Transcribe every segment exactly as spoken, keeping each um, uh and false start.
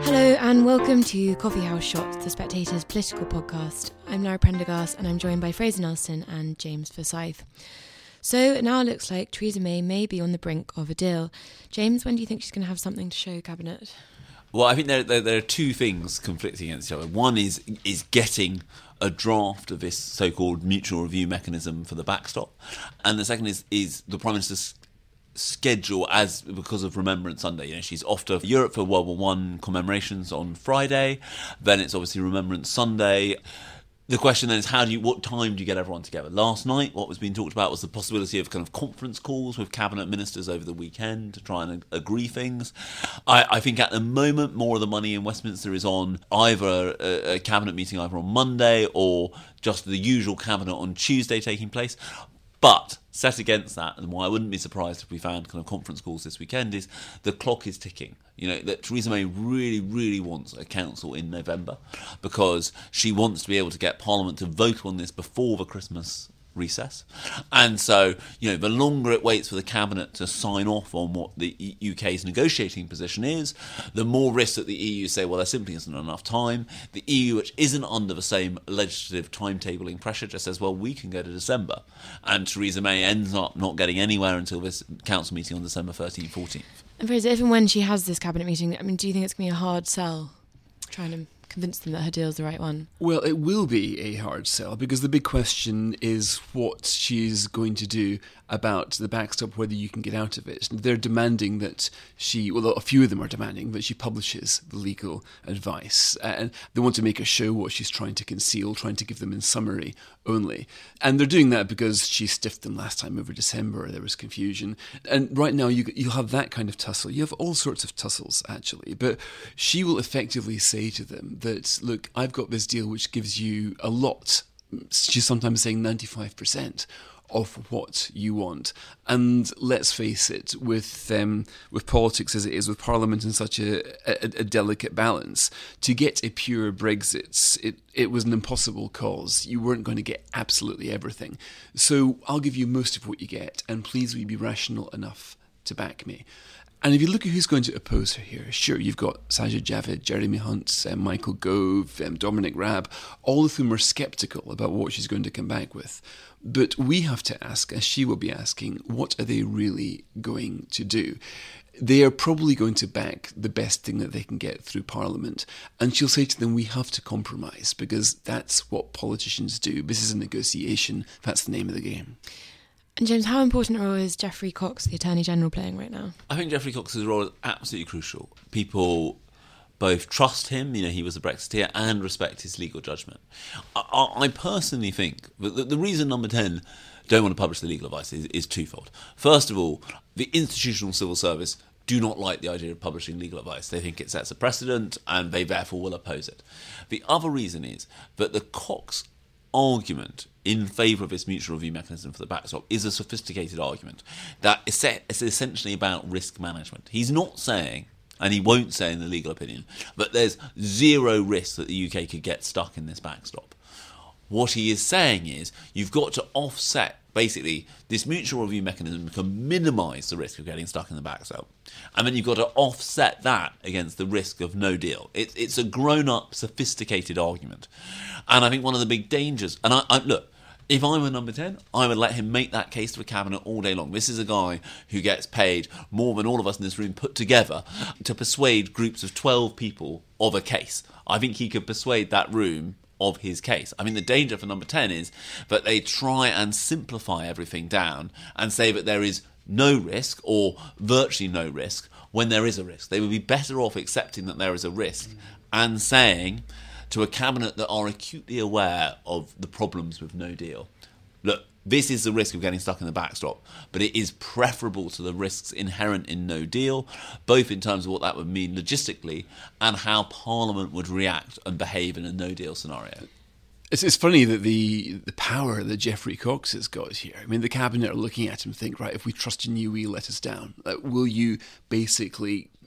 Hello and welcome to Coffee House Shots, The Spectator's political podcast. I'm Lara Prendergast and I'm joined by Fraser Nelson and James Forsyth. So it now looks like Theresa May may be on the brink of a deal. James, when do you think she's going to have something to show Cabinet? Well, I think there, there, there are two things conflicting against each other. One is is getting a draft of this so-called mutual review mechanism for the backstop, and the second is is the Prime Minister's schedule as because of Remembrance Sunday. You know, she's off to Europe for World War One commemorations on Friday. Then it's obviously Remembrance Sunday. The question then is, how do you, what time do you get everyone together? Last night, what was being talked about was the possibility of kind of conference calls with cabinet ministers over the weekend to try and agree things. I, I think at the moment, more of the money in Westminster is on either a, a cabinet meeting either on Monday or just the usual cabinet on Tuesday taking place. But set against that, and why I wouldn't be surprised if we found kind of conference calls this weekend, is the clock is ticking. You know, that Theresa May really, really wants a council in November because she wants to be able to get Parliament to vote on this before the Christmas recess. And so, you know, the longer it waits for the Cabinet to sign off on what the U K's negotiating position is, the more risk that the E U say, well, there simply isn't enough time. The E U, which isn't under the same legislative timetabling pressure, just says, well, we can go to December. And Theresa May ends up not getting anywhere until this council meeting on December thirteenth, fourteenth. And Fraser, if and when she has this Cabinet meeting, I mean, do you think it's going to be a hard sell, trying to convince them that her deal's the right one? Well, it will be a hard sell because the big question is what she's going to do about the backstop, whether you can get out of it. They're demanding that she, well, a few of them are demanding that she publishes the legal advice. And they want to make her show what she's trying to conceal, trying to give them in summary only. And they're doing that because she stiffed them last time over December. There was confusion. And right now you, you'll have that kind of tussle. You have all sorts of tussles, actually. But she will effectively say to them that, look, I've got this deal which gives you a lot. She's sometimes saying ninety-five percent of what you want. And let's face it, with um, with politics as it is, with Parliament in such a, a, a delicate balance, to get a pure Brexit, it, it was an impossible cause. You weren't going to get absolutely everything. So I'll give you most of what you get, and please will you be rational enough to back me. And if you look at who's going to oppose her here, sure, you've got Sajid Javid, Jeremy Hunt, um, Michael Gove, um, Dominic Raab, all of whom are sceptical about what she's going to come back with. But we have to ask, as she will be asking, what are they really going to do? They are probably going to back the best thing that they can get through Parliament. And she'll say to them, we have to compromise, because that's what politicians do. This is a negotiation. That's the name of the game. And James, how important a role is Geoffrey Cox, the Attorney General, playing right now? I think Geoffrey Cox's role is absolutely crucial. People both trust him, you know, he was a Brexiteer, and respect his legal judgment. I, I personally think that the, the reason Number ten don't want to publish the legal advice is, is twofold. First of all, the institutional civil service do not like the idea of publishing legal advice. They think it sets a precedent and they therefore will oppose it. The other reason is that the Cox argument in favour of this mutual review mechanism for the backstop is a sophisticated argument that is essentially about risk management. He's not saying, and he won't say in the legal opinion, that there's zero risk that the U K could get stuck in this backstop. What he is saying is you've got to offset, basically, this mutual review mechanism can minimise the risk of getting stuck in the backstop. And then you've got to offset that against the risk of no deal. It, it's a grown-up, sophisticated argument. And I think one of the big dangers... And I, I look, if I were Number ten, I would let him make that case to a cabinet all day long. This is a guy who gets paid more than all of us in this room put together to persuade groups of twelve people of a case. I think he could persuade that room of his case. I mean, the danger for Number ten is that they try and simplify everything down and say that there is no risk or virtually no risk when there is a risk. They would be better off accepting that there is a risk mm. and saying to a cabinet that are acutely aware of the problems with no deal, look, this is the risk of getting stuck in the backstop, but it is preferable to the risks inherent in no deal, both in terms of what that would mean logistically and how Parliament would react and behave in a no deal scenario. It's, it's funny that the the power that Geoffrey Cox has got here. I mean, the cabinet are looking at him and think, right, if we trust in you, will you let us down? Like, will you basically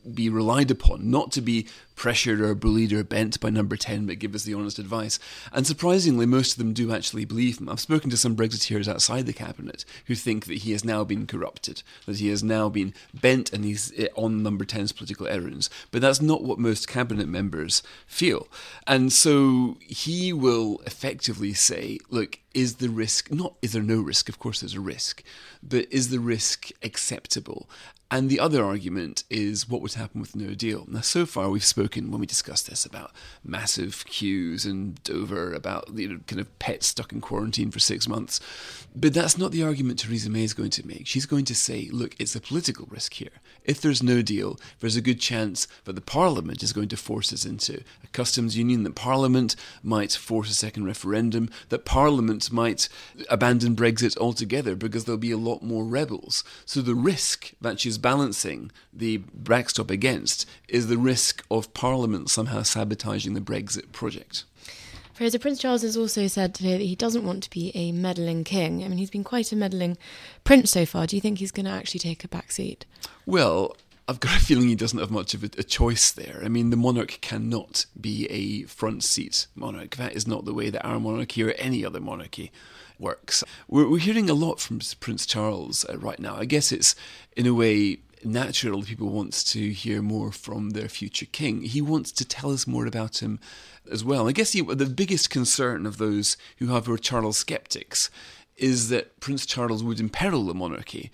be relied upon, not to be pressured or bullied or bent by number ten, but give us the honest advice. And surprisingly, most of them do actually believe him. I've spoken to some Brexiteers outside the cabinet who think that he has now been corrupted, that he has now been bent and he's on number ten's political errands. But that's not what most cabinet members feel. And so he will effectively say, look, is the risk, not is there no risk, of course there's a risk, but is the risk acceptable? And the other argument is what would happen with no deal. Now, so far we've spoken, when we discussed this, about massive queues in Dover, about, you know, kind of pets stuck in quarantine for six months. But that's not the argument Theresa May is going to make. She's going to say, look, it's a political risk here. If there's no deal, there's a good chance that the Parliament is going to force us into a customs union, that Parliament might force a second referendum, that Parliament might abandon Brexit altogether because there'll be a lot more rebels. So the risk that she's balancing the backstop against is the risk of Parliament somehow sabotaging the Brexit project. Fraser, Prince Charles has also said today that he doesn't want to be a meddling king. I mean, he's been quite a meddling prince so far. Do you think he's going to actually take a back seat? Well, I've got a feeling he doesn't have much of a, a choice there. I mean, the monarch cannot be a front seat monarch. That is not the way that our monarchy or any other monarchy works. We're, we're hearing a lot from Prince Charles uh, right now. I guess it's, in a way, natural that people want to hear more from their future king. He wants to tell us more about him as well. I guess he, the biggest concern of those who have were Charles skeptics is that Prince Charles would imperil the monarchy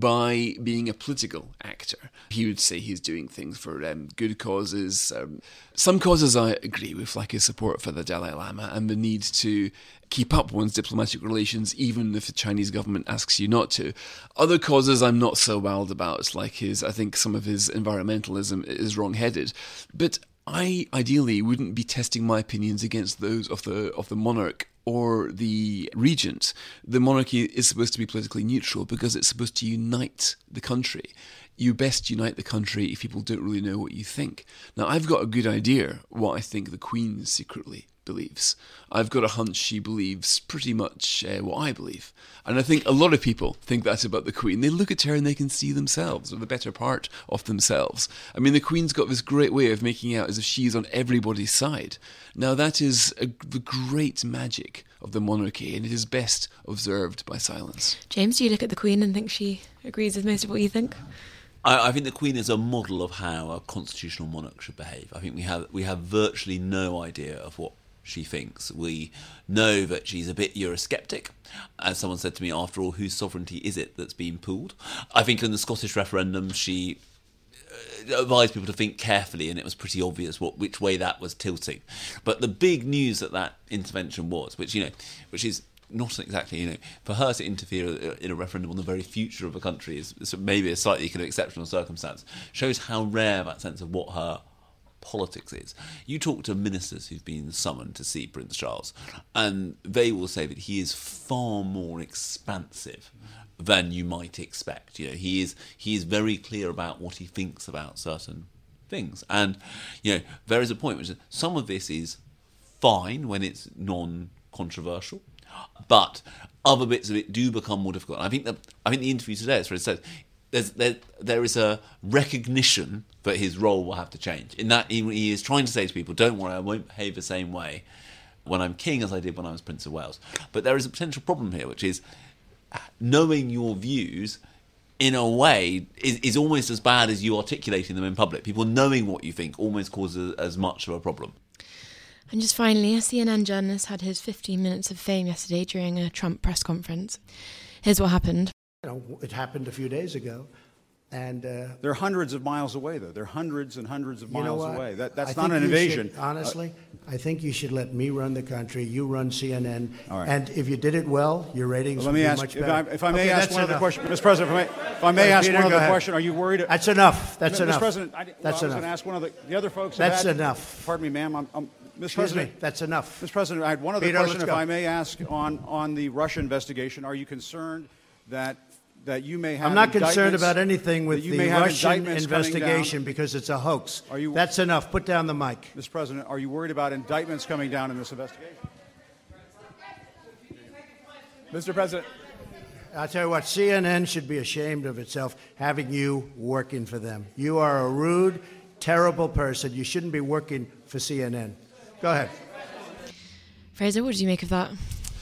by being a political actor. He would say he's doing things for um, good causes. Um, some causes I agree with, like his support for the Dalai Lama and the need to keep up one's diplomatic relations even if the Chinese government asks you not to. Other causes I'm not so wild about, like his, I think some of his environmentalism is wrong-headed. But I ideally wouldn't be testing my opinions against those of the of the monarch or the regent. The monarchy is supposed to be politically neutral because it's supposed to unite the country. You best unite the country if people don't really know what you think. Now, I've got a good idea what I think the Queen secretly believes. I've got a hunch she believes pretty much uh, what I believe. And I think a lot of people think that about the Queen. They look at her and they can see themselves, or the better part of themselves. I mean, the Queen's got this great way of making out as if she's on everybody's side. Now, that is a, the great magic of the monarchy, and it is best observed by silence. James, do you look at the Queen and think she agrees with most of what you think? I, I think the Queen is a model of how a constitutional monarch should behave. I think we have we have virtually no idea of what she thinks. We know that she's a bit Eurosceptic. As someone said to me, after all, whose sovereignty is it that's being pooled? I think in the Scottish referendum, she advised people to think carefully, and it was pretty obvious what which way that was tilting. But the big news that that intervention was, which you know, which is not exactly, you know, for her to interfere in a referendum on the very future of a country is, is maybe a slightly kind of exceptional circumstance. Shows how rare that sense of what her politics is. You talk to ministers who've been summoned to see Prince Charles, and they will say that he is far more expansive than you might expect. You know, he is he is very clear about what he thinks about certain things, and you know, there is a point which is some of this is fine when it's non-controversial, but other bits of it do become more difficult. And I think that I think the interview today is where it says there's there there is a recognition that his role will have to change. In that he, he is trying to say to people, "Don't worry, I won't behave the same way when I'm king as I did when I was Prince of Wales." But there is a potential problem here, which is knowing your views in a way is, is almost as bad as you articulating them in public. People knowing what you think almost causes as much of a problem. And just finally, a C N N journalist had his fifteen minutes of fame yesterday during a Trump press conference. Here's what happened. You know, it happened a few days ago. And uh, they're hundreds of miles away, though. They're hundreds and hundreds of you know miles what? away. That, that's I not an invasion. Should, honestly, uh, I think you should let me run the country. You run C N N. All right. And if you did it well, your ratings well, would let me be ask, much if better. I, if I may okay, ask one enough. other question, Mister President, if I may, if I may right, ask Peter, one other ahead. question, are you worried? That's enough. That's Mister enough. President, I, well, that's I was enough. going to ask one of the, the other folks. That's had, enough. Pardon me, ma'am. I'm, I'm, Mister Excuse President, me. That's enough. Mister President, I had one other Peter, question, let's if go. I may ask, on on the Russia investigation. Are you concerned that? That you may have I'm not concerned indictments- about anything with that you the may have Russian indictments coming investigation down? because it's a hoax. Are you- That's enough. Put down the mic. Mister President, are you worried about indictments coming down in this investigation? Mister President. I'll tell you what, C N N should be ashamed of itself having you working for them. You are a rude, terrible person. You shouldn't be working for C N N. Go ahead. Fraser, what did you make of that?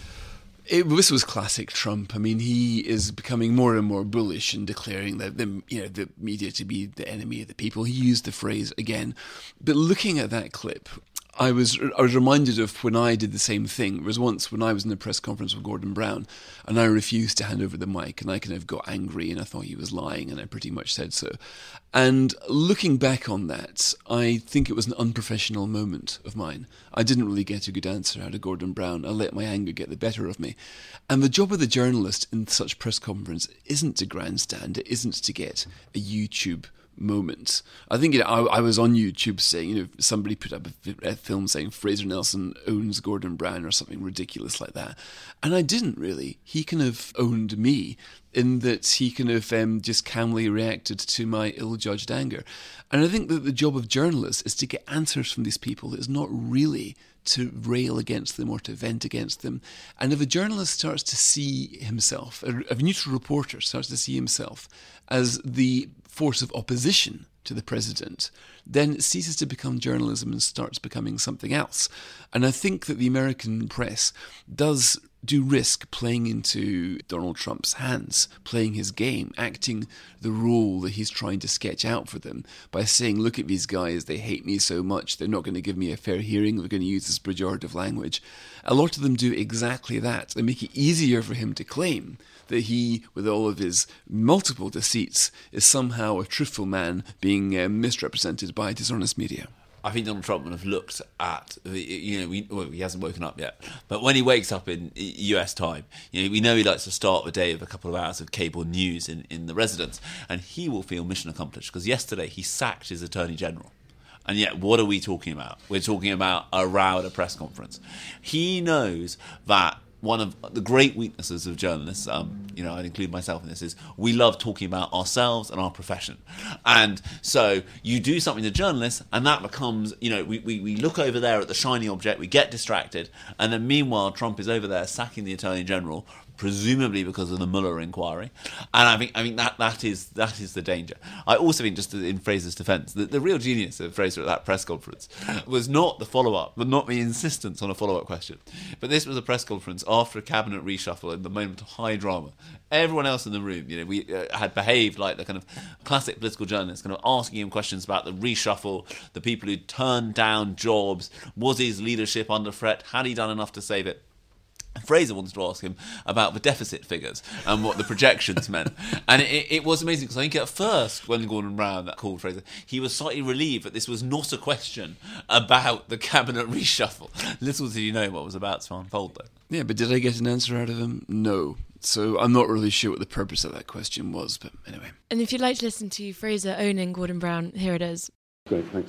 It, this was classic Trump. I mean, he is becoming more and more bullish and declaring that the you know the media to be the enemy of the people. He used the phrase again. But looking at that clip, I was I was reminded of when I did the same thing. It was once when I was in a press conference with Gordon Brown, and I refused to hand over the mic, and I kind of got angry, and I thought he was lying, and I pretty much said so. And looking back on that, I think it was an unprofessional moment of mine. I didn't really get a good answer out of Gordon Brown. I let my anger get the better of me. And the job of the journalist in such press conference isn't to grandstand. It isn't to get a YouTube moment. I think you know, I, I was on YouTube saying, you know, somebody put up a, a film saying Fraser Nelson owns Gordon Brown or something ridiculous like that. And I didn't really. He kind of owned me in that he kind of um, just calmly reacted to my ill-judged anger. And I think that the job of journalists is to get answers from these people. It's not really to rail against them or to vent against them. And if a journalist starts to see himself, a, a neutral reporter starts to see himself as the force of opposition to the president, then it ceases to become journalism and starts becoming something else. And I think that the American press does do risk playing into Donald Trump's hands, playing his game, acting the role that he's trying to sketch out for them by saying, look at these guys, they hate me so much, they're not going to give me a fair hearing, they're going to use this pejorative language. A lot of them do exactly that. They make it easier for him to claim that he, with all of his multiple deceits, is somehow a truthful man being uh, misrepresented by dishonest media. I think Donald Trump would have looked at, the, you know, we, well, he hasn't woken up yet, but when he wakes up in U S time, you know, we know he likes to start the day with a couple of hours of cable news in, in the residence, and he will feel mission accomplished, because yesterday he sacked his Attorney General. And yet, what are we talking about? We're talking about a row at a press conference. He knows that one of the great weaknesses of journalists, um, you know, I'd include myself in this, is we love talking about ourselves and our profession. And so you do something to journalists, and that becomes, you know, we, we, we look over there at the shiny object, we get distracted, and then meanwhile Trump is over there sacking the Attorney General, presumably because of the Mueller inquiry. And I think I think that that is that is the danger. I also think, just in Fraser's defence, that the real genius of Fraser at that press conference was not the follow-up, but not the insistence on a follow-up question. But this was a press conference after a cabinet reshuffle in the moment of high drama. Everyone else in the room, you know, we uh, had behaved like the kind of classic political journalists, kind of asking him questions about the reshuffle, the people who turned down jobs, was his leadership under threat, had he done enough to save it? Fraser wanted to ask him about the deficit figures and what the projections meant. And it, it was amazing, because I think at first, when Gordon Brown called Fraser, he was slightly relieved that this was not a question about the cabinet reshuffle. Little did you know what was about to unfold, though. Yeah, but did I get an answer out of him? No. So I'm not really sure what the purpose of that question was, but anyway. And if you'd like to listen to Fraser owning Gordon Brown, here it is. Great, thanks.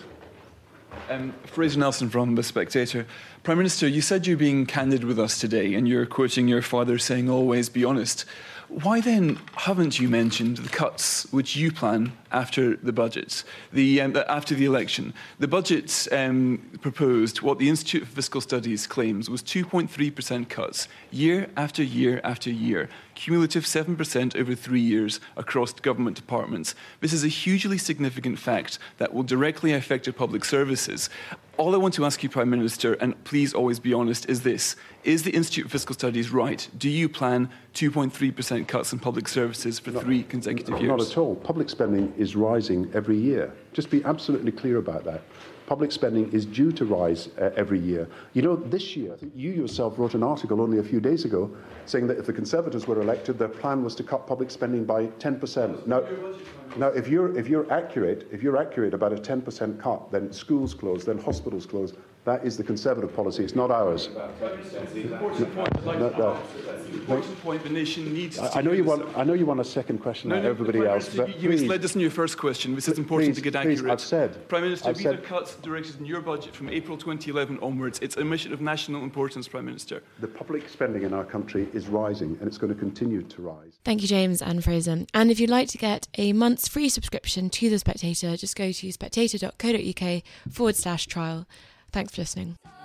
Um, Fraser Nelson from The Spectator. Prime Minister, you said you're being candid with us today, and you're quoting your father saying, always be honest. Why then haven't you mentioned the cuts which you plan after the budget, the, um, after the election? The budget um, proposed, what the Institute for Fiscal Studies claims, was two point three percent cuts, year after year after year, cumulative seven percent over three years across government departments. This is a hugely significant fact that will directly affect our public services. All I want to ask you, Prime Minister, and please always be honest, is this. Is the Institute for Fiscal Studies right? Do you plan two point three percent cuts in public services for not, three consecutive not, years? Not at all. Public spending is rising every year. Just be absolutely clear about that. Public spending is due to rise uh, every year. You know, this year, I think you yourself wrote an article only a few days ago saying that if the Conservatives were elected, their plan was to cut public spending by ten percent. Now, now if you're if you're accurate, if you're accurate about a ten percent cut, then schools close, then hospitals close. That is the Conservative policy. It's not ours. Important point. I'd like to ask. Important point. The nation needs. I, I know you want. I know you want a second question. No, like no, everybody Prime else. Minister, But you please, misled us in your first question. This is important please, to get please, accurate. I've said. Prime Minister, I've these said, are cuts directed in your budget from April twenty eleven onwards. It's a mission of national importance, Prime Minister. The public spending in our country is rising, and it's going to continue to rise. Thank you, James and Fraser. And if you'd like to get a month's free subscription to The Spectator, just go to spectator.co.uk forward slash trial. Thanks for listening.